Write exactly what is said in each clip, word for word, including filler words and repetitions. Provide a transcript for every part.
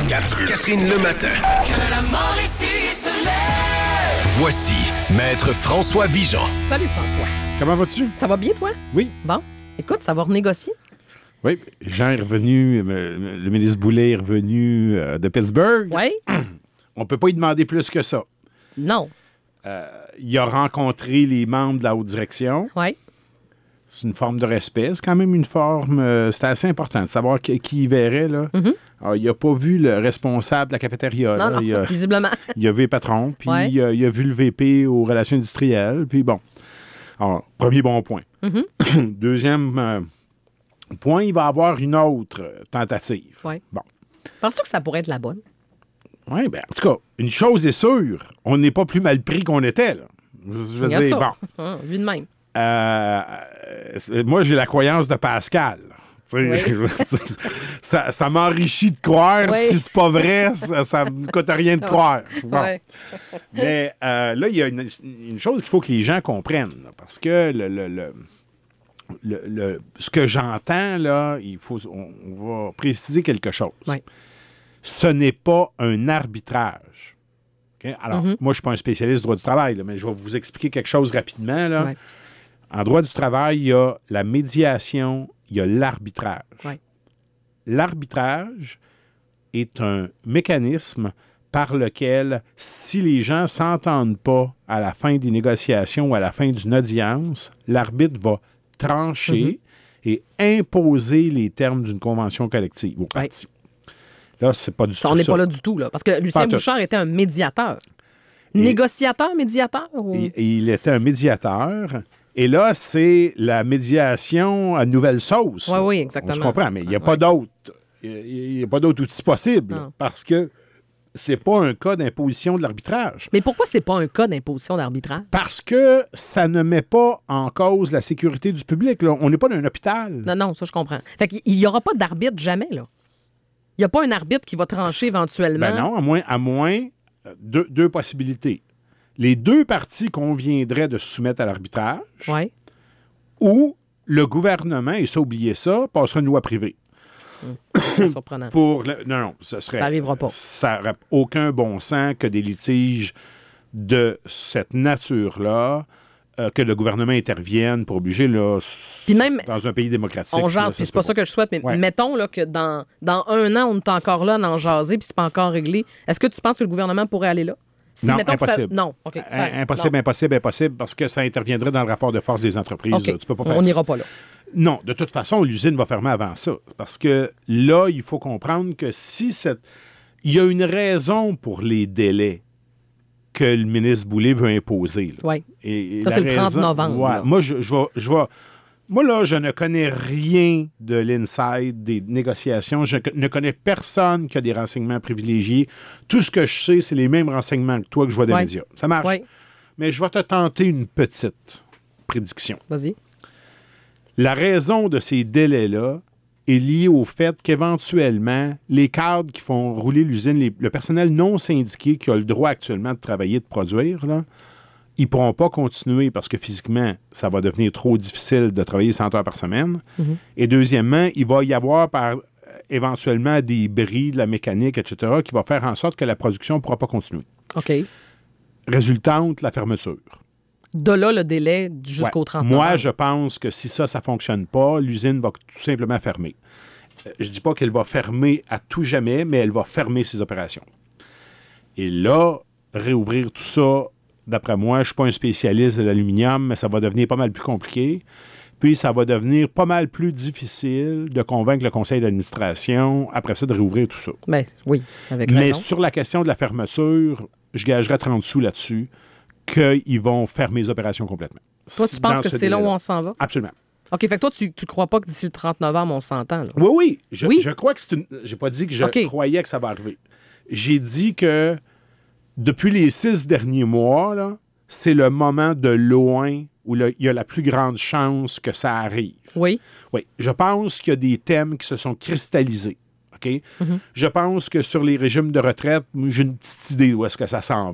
Catherine, Catherine le matin. Que la Mauricie se lève. Voici Maître François Vigeant. Salut François. Comment vas-tu? Ça va bien, toi? Oui. Bon. Écoute, ça va renégocier. Oui. Jean est revenu, euh, le ministre Boulet est revenu euh, de Pittsburgh. Oui? On peut pas y demander plus que ça. Non. Euh, il a rencontré les membres de la haute direction. Oui. C'est une forme de respect. C'est quand même une forme... Euh, c'était assez important de savoir qui, qui il verrait, là. Mm-hmm. Alors, il n'a pas vu le responsable de la cafétéria. Non, là. non, il, a, visiblement. il a vu le patron, puis Ouais. il, a, il a vu le V P aux relations industrielles, puis bon. Alors, premier bon point. Mm-hmm. Deuxième euh, point, il va avoir une autre euh, tentative. Oui. Bon. Penses-tu que ça pourrait être la bonne? Oui, bien, en tout cas, une chose est sûre, on n'est pas plus mal pris qu'on était, là. Je veux Il y a dire, ça. bon. Hum, vu de même. Euh, euh, moi, j'ai la croyance de Pascal. Tu sais, Oui. je veux dire, ça ça m'enrichit de croire. Oui. Si c'est pas vrai, ça ne me coûte rien de croire. Bon. Ouais. Mais euh, là, il y a une, une chose qu'il faut que les gens comprennent. Là, parce que le, le, le, le- le- ce que j'entends, là, il faut, on, on va préciser quelque chose. Oui. Ce n'est pas un arbitrage. OK? Alors, Mm-hmm. moi, je ne suis pas un spécialiste du droit du travail, là, mais je vais vous expliquer quelque chose rapidement. Là. Ouais. En droit du travail, il y a la médiation, il y a l'arbitrage. Ouais. L'arbitrage est un mécanisme par lequel, si les gens ne s'entendent pas à la fin des négociations ou à la fin d'une audience, l'arbitre va trancher et imposer les termes d'une convention collective aux parties. Là, c'est pas du Ça, tout on n'est ça. pas là du tout, là. Parce que Lucien Pas tout. Bouchard était un médiateur. Et- Négociateur, médiateur? Ou... Il, il était un médiateur. Et là, c'est la médiation à nouvelle sauce. Oui, là. oui, exactement. On se comprend, mais il n'y a Ouais. pas d'autre. Il n'y a pas d'autre outil possible. Non. Parce que c'est pas un cas d'imposition de l'arbitrage. Mais pourquoi c'est pas un cas d'imposition d'arbitrage? Parce que ça ne met pas en cause la sécurité du public. Là. On n'est pas dans un hôpital. Non, non, ça, je comprends. Fait qu'il n'y aura pas d'arbitre jamais, là. Il n'y a pas un arbitre qui va trancher éventuellement. Ben non, à moins, à moins euh, deux, deux possibilités. Les deux parties conviendraient de se soumettre à l'arbitrage Oui. ou le gouvernement, et ça, oubliez ça, passera une loi privée. C'est surprenant. Pour le- non, non, ce serait... Ça n'arrivera pas. Ça n'aurait aucun bon sens que des litiges de cette nature-là, euh, que le gouvernement intervienne pour obliger, là, Puis même, dans un pays démocratique. on là, jase, ça puis c'est se pas peut ça que je souhaite, mais Ouais. mettons là, que dans, dans un an, on est encore là, d'en jaser, puis c'est pas encore réglé. Est-ce que tu penses que le gouvernement pourrait aller là? Si, Non, mettons que ça- impossible. Non, OK. ça- Un- Impossible, non. impossible, impossible, parce que ça interviendrait dans le rapport de force des entreprises. OK. là. Tu peux pas faire On ça. n'ira pas là. Non, de toute façon, l'usine va fermer avant ça. Parce que là, il faut comprendre que si cette... Il y a une raison pour les délais que le ministre Boulet veut imposer. là. Oui. Et, et Ça, la c'est le trente raison- novembre, ouais. là. Moi, je, je vais... Je vais- Moi, là, je ne connais rien de l'inside des négociations. Je ne connais personne qui a des renseignements privilégiés. Tout ce que je sais, c'est les mêmes renseignements que toi que je vois des Ouais. médias. Ça marche. Oui. Mais je vais te tenter une petite prédiction. Vas-y. La raison de ces délais-là est liée au fait qu'éventuellement, les cadres qui font rouler l'usine, les- le personnel non syndiqué qui a le droit actuellement de travailler, de produire, là, ils ne pourront pas continuer parce que physiquement, ça va devenir trop difficile de travailler cent heures par semaine. Et deuxièmement, il va y avoir par, éventuellement des bris de la mécanique, et cetera, qui va faire en sorte que la production ne pourra pas continuer. OK. Résultante, la fermeture. De là, le délai jusqu'au Ouais. trente Moi, novembre. je pense que si ça, ça ne fonctionne pas, l'usine va tout simplement fermer. Euh, Je ne dis pas qu'elle va fermer à tout jamais, mais elle va fermer ses opérations. Et là, réouvrir tout ça, d'après moi, je ne suis pas un spécialiste de l'aluminium, mais ça va devenir pas mal plus compliqué. Puis, ça va devenir pas mal plus difficile de convaincre le conseil d'administration, après ça, de réouvrir tout ça. Ben, oui, avec Mais raison. sur la question de la fermeture, je gagerais trente sous là-dessus qu'ils vont fermer les opérations complètement. Toi, tu penses Dans que ce c'est là où délai-là. on s'en va? Absolument. OK, fait que toi, tu ne crois pas que d'ici le trente novembre, on s'entend, là? Oui, oui. Je, Oui? je crois que c'est une... J'ai pas dit que je OK. croyais que ça va arriver. J'ai dit que depuis les six derniers mois, là, c'est le moment de loin où là, il y a la plus grande chance que ça arrive. Oui. Oui. Je pense qu'il y a des thèmes qui se sont cristallisés. OK? Mm-hmm. Je pense que sur les régimes de retraite, j'ai une petite idée où est-ce que ça s'en va.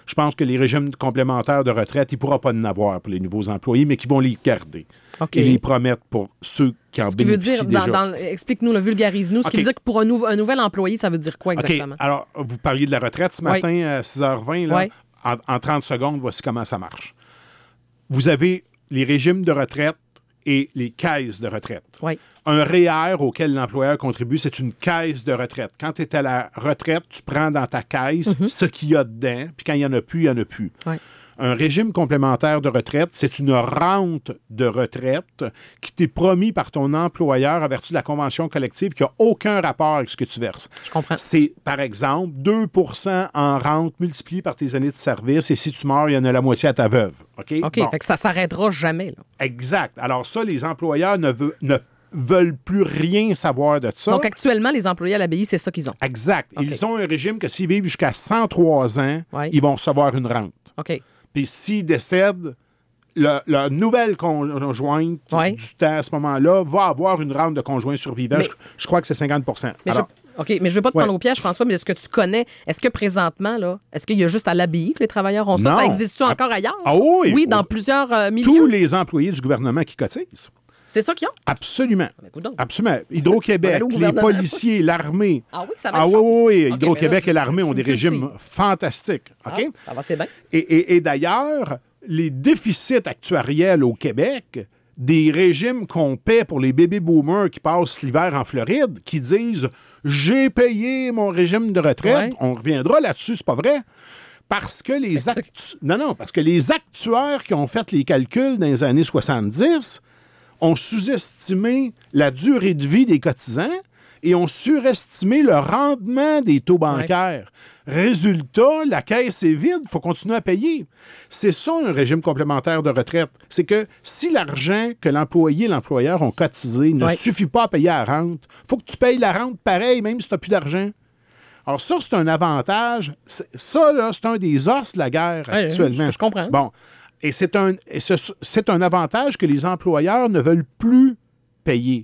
Je pense que les régimes complémentaires de retraite, il ne pourra pas en avoir pour les nouveaux employés, mais qu'ils vont les garder. OK. Et les promettre pour ceux qui en Ce qui veut bénéficient dire, déjà. dans, dans, explique-nous, le vulgarise-nous. Ce OK. qui veut dire que pour un, nou- un nouvel employé, ça veut dire quoi exactement? OK. Alors, vous parliez de la retraite ce matin Oui. à six heures vingt. Là, Oui. en, en trente secondes, voici comment ça marche. Vous avez les régimes de retraite et les caisses de retraite. Oui. Un R E E R auquel l'employeur contribue, c'est une caisse de retraite. Quand tu es à la retraite, tu prends dans ta caisse Mm-hmm. ce qu'il y a dedans, puis quand il n'y en a plus, il n'y en a plus. Oui. Un régime complémentaire de retraite, c'est une rente de retraite qui t'est promis par ton employeur à vertu de la convention collective qui n'a aucun rapport avec ce que tu verses. Je comprends. C'est, par exemple, deux pour cent en rente multiplié par tes années de service et si tu meurs, il y en a la moitié à ta veuve. OK? OK, Bon. fait que ça s'arrêtera jamais. Là. Exact. Alors ça, les employeurs ne, veut- ne veulent plus rien savoir de ça. Donc, actuellement, les employés à l'abbaye, c'est ça qu'ils ont. Exact. OK. Ils ont un régime que s'ils vivent jusqu'à cent trois ans, Ouais. ils vont recevoir une rente. OK. Puis s'ils décèdent, le- la nouvelle conjointe Ouais. du temps à ce moment-là va avoir une rente de conjoint survivant. Mais- Je, je crois que c'est cinquante pour cent. Mais Alors, je, OK, mais je ne veux pas te Ouais. prendre au piège, François, mais est-ce que tu connais, est-ce que présentement, là, est-ce qu'il y a juste à l'abbaye que les travailleurs ont ça? Non. Ça existe-tu encore ailleurs? Ah oui. Oui, dans Oh. plusieurs euh, milieux. tous les employés du gouvernement qui cotisent. C'est ça qu'ils ont? Absolument. Ben, écoute donc. Absolument. Hydro-Québec, Allez au les gouvernement. policiers, l'armée. Ah oui, ça va Ah être oui, chaud. oui, oui. OK, Hydro-Québec mais là, et l'armée tu- ont tu des me dis. régimes fantastiques. OK? Ah, ça va, c'est bien. Et, et- et d'ailleurs, les déficits actuariels au Québec, des régimes qu'on paie pour les baby boomers qui passent l'hiver en Floride, qui disent « j'ai payé mon régime de retraite Ouais. », on reviendra là-dessus, c'est pas vrai, parce que les Est-ce que- actu- non, non, parce que les actuaires qui ont fait les calculs dans les années soixante-dix ont sous-estimé la durée de vie des cotisants et ont surestimé le rendement des taux bancaires. Résultat, la caisse est vide, il faut continuer à payer. C'est ça un régime complémentaire de retraite. C'est que si l'argent que l'employé et l'employeur ont cotisé ne Ouais. suffit pas à payer la rente, il faut que tu payes la rente pareil, même si tu n'as plus d'argent. Alors ça, c'est un avantage. C'est- Ça, là, c'est un des os de la guerre Ouais, actuellement. je- je comprends. Bon. Et c'est un, et ce- c'est un avantage que les employeurs ne veulent plus payer.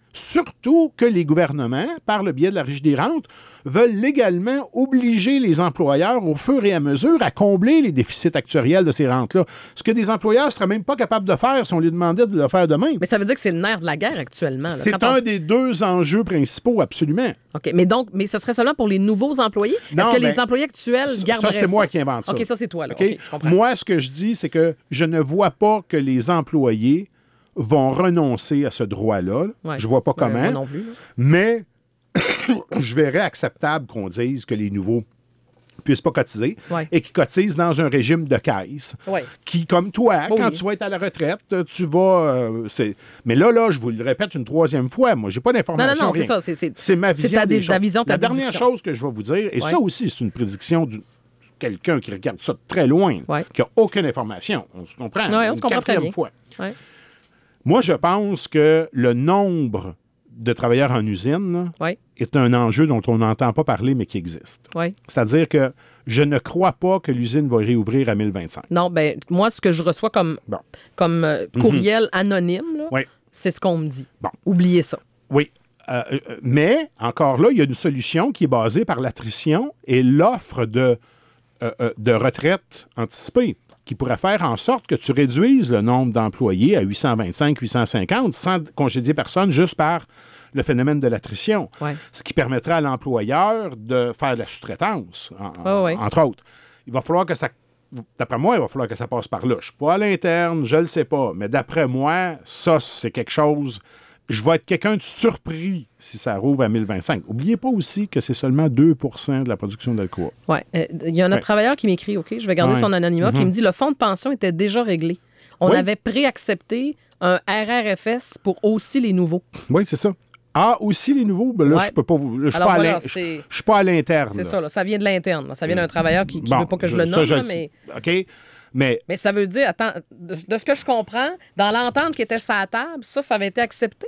Surtout que les gouvernements, par le biais de la Régie des rentes, veulent légalement obliger les employeurs, au fur et à mesure, à combler les déficits actuariels de ces rentes-là. Ce que des employeurs ne seraient même pas capables de faire si on les demandait de le faire demain. Mais ça veut dire que c'est le nerf de la guerre actuellement. là. C'est Quand on- un des deux enjeux principaux, absolument. OK, mais donc, mais ce serait seulement pour les nouveaux employés? Non, Est-ce que ben, les employés actuels Ça, garderaient ça, c'est moi qui invente ça. OK, ça, c'est toi, là. OK? OK, je comprends. Moi, ce que je dis, c'est que je ne vois pas que les employés vont renoncer à ce droit-là. Ouais. Je vois pas Ouais, comment. moi non plus, là. Mais je verrais acceptable qu'on dise que les nouveaux puissent pas cotiser Ouais. et qu'ils cotisent dans un régime de caisse. Ouais. Qui, comme toi, Oui. quand tu vas être à la retraite, tu vas... euh, c'est... Mais là, là, je vous le répète une troisième fois, moi, j'ai pas d'informations. Non, non, non, c'est rien. ça, c'est- c'est- C'est ma c'est vision ta des dé- ta choses. vision, ta La dernière déduction. chose que je vais vous dire, et Ouais. ça aussi, c'est une prédiction de quelqu'un qui regarde ça de très loin, Ouais. qui n'a aucune information. On se comprend. Ouais, on une se comprend très quatrième bien. fois. Ouais. Moi, je pense que le nombre de travailleurs en usine là, Ouais. est un enjeu dont on n'entend pas parler, mais qui existe. Ouais. C'est-à-dire que je ne crois pas que l'usine va réouvrir à mille vingt-cinq. Non, ben moi, ce que je reçois comme, Bon. comme euh, courriel anonyme, là, Oui. c'est ce qu'on me dit. Bon. Oubliez ça. Oui. Euh, euh, mais, encore là, il y a une solution qui est basée par l'attrition et l'offre de, euh, euh, de retraite anticipée qui pourrait faire en sorte que tu réduises le nombre d'employés à huit cent vingt-cinq, huit cent cinquante sans congédier personne juste par le phénomène de l'attrition. Ouais. Ce qui permettrait à l'employeur de faire de la sous-traitance, en- Ouais, ouais. entre autres. Il va falloir que ça... D'après moi, il va falloir que ça passe par là. Je ne suis pas à l'interne, je ne le sais pas. Mais d'après moi, ça, c'est quelque chose... Je vais être quelqu'un de surpris si ça rouvre à mille vingt-cinq. Oubliez pas aussi que c'est seulement deux pour cent de la production d'alcool. Ouais. Euh, Il y a un Ouais. travailleur qui m'écrit, OK, je vais garder Ouais. son anonymat, qui Mhm. me dit le fonds de pension était déjà réglé. On Oui. avait préaccepté un R R F S pour aussi les nouveaux. Oui, c'est ça. Ah, aussi les nouveaux? Ben là, Ouais. je peux pas vous... là, Je suis Alors pas, à voilà, l'in- je- c'est- je suis pas à l'interne. C'est là. ça, là, ça vient de l'interne. là. Ça vient d'un travailleur qui ne Bon, veut pas que je, le nomme, ça, là, le mais, sais. OK? Mais mais ça veut dire, attends, de, de ce que je comprends, dans l'entente qui était sur la table, ça, ça avait été accepté.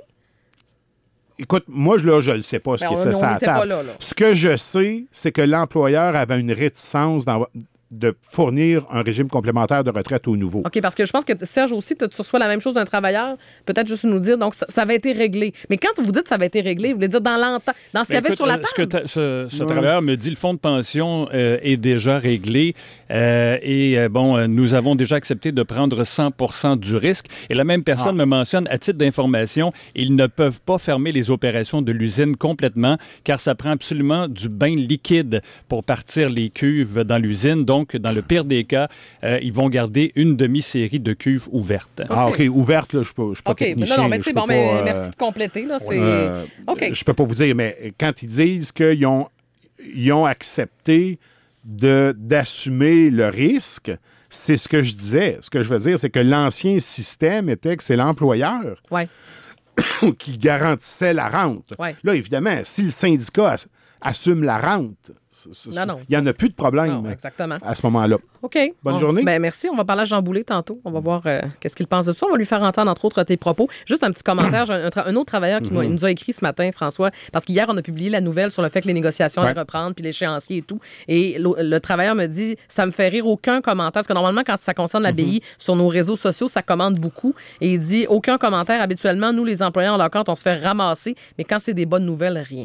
écoute, moi, je- là, je ne sais pas ce Ben, qui on- est ça on sur la n'était pas table. là, là. Ce que je sais, c'est que l'employeur avait une réticence dans- de fournir un régime complémentaire de retraite aux nouveaux. OK, parce que je pense que Serge aussi, tu reçois la même chose d'un travailleur, peut-être juste nous dire, donc ça, ça avait été réglé. Mais quand vous dites que ça avait été réglé, vous voulez dire dans l'entente, dans ce qu'il y avait Écoute, sur la euh, table? Ce, que ta- ce, ce travailleur me dit, le fonds de pension euh, est déjà réglé euh, et euh, bon, euh, nous avons déjà accepté de prendre cent pour cent du risque. Et la même personne Ah. me mentionne, à titre d'information, ils ne peuvent pas fermer les opérations de l'usine complètement car ça prend absolument du bain liquide pour partir les cuves dans l'usine. Donc, dans le pire des cas, euh, ils vont garder une demi-série de cuves ouvertes. Ah, OK, ouverte, là, je ne suis pas OK, technicien. non, non, mais là, c'est je bon, peux mais pas, euh, merci de compléter, là, c'est... euh, OK. Je peux pas vous dire, mais quand ils disent qu'ils ont, ils ont accepté de, d'assumer le risque, c'est ce que je disais. Ce que je veux dire, c'est que l'ancien système était que c'est l'employeur Ouais. qui garantissait la rente. Ouais. Là, évidemment, si le syndicat as- assume la rente, c'est- c'est- Non, non. il n'y en a plus de problème Non, exactement. à ce moment-là. OK. Bonne Bon, journée. Ben, merci. On va parler à Jean Boulet tantôt. On va voir euh, qu'est-ce qu'il pense de ça. On va lui faire entendre, entre autres, tes propos. Juste un petit commentaire. J'ai un, un tra- un autre travailleur qui m'a- il nous a écrit ce matin, François, parce qu'hier, on a publié la nouvelle sur le fait que les négociations Ouais. allaient reprendre, puis l'échéancier et tout. Et le, le travailleur me dit, ça me fait rire, aucun commentaire, parce que normalement, quand ça concerne la B I, sur nos réseaux sociaux, ça commande beaucoup. Et il dit, aucun commentaire. Habituellement, nous, les employeurs, en leur compte, on se fait ramasser, mais quand c'est des bonnes nouvelles, rien.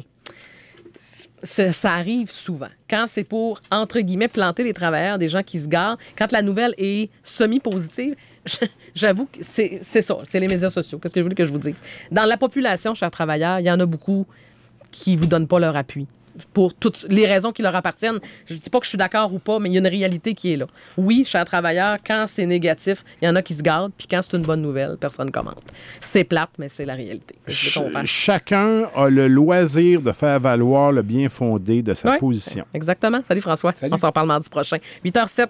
Ça, ça arrive souvent. Quand c'est pour, entre guillemets, planter les travailleurs, des gens qui se garent, quand la nouvelle est semi-positive, j'avoue que c'est c'est ça, c'est les médias sociaux. Qu'est-ce que je voulais que je vous dise? Dans la population, chers travailleurs, il y en a beaucoup qui ne vous donnent pas leur appui pour toutes les raisons qui leur appartiennent. Je ne dis pas que je suis d'accord ou pas, mais il y a une réalité qui est là. Oui, chers travailleurs, quand c'est négatif, il y en a qui se gardent, puis quand c'est une bonne nouvelle, personne ne commente. C'est plate, mais c'est la réalité. Je veux qu'on fasse. Chacun a le loisir de faire valoir le bien fondé de sa Ouais. position. Exactement. Salut François. Salut. On s'en reparle mardi prochain. huit heures zéro sept.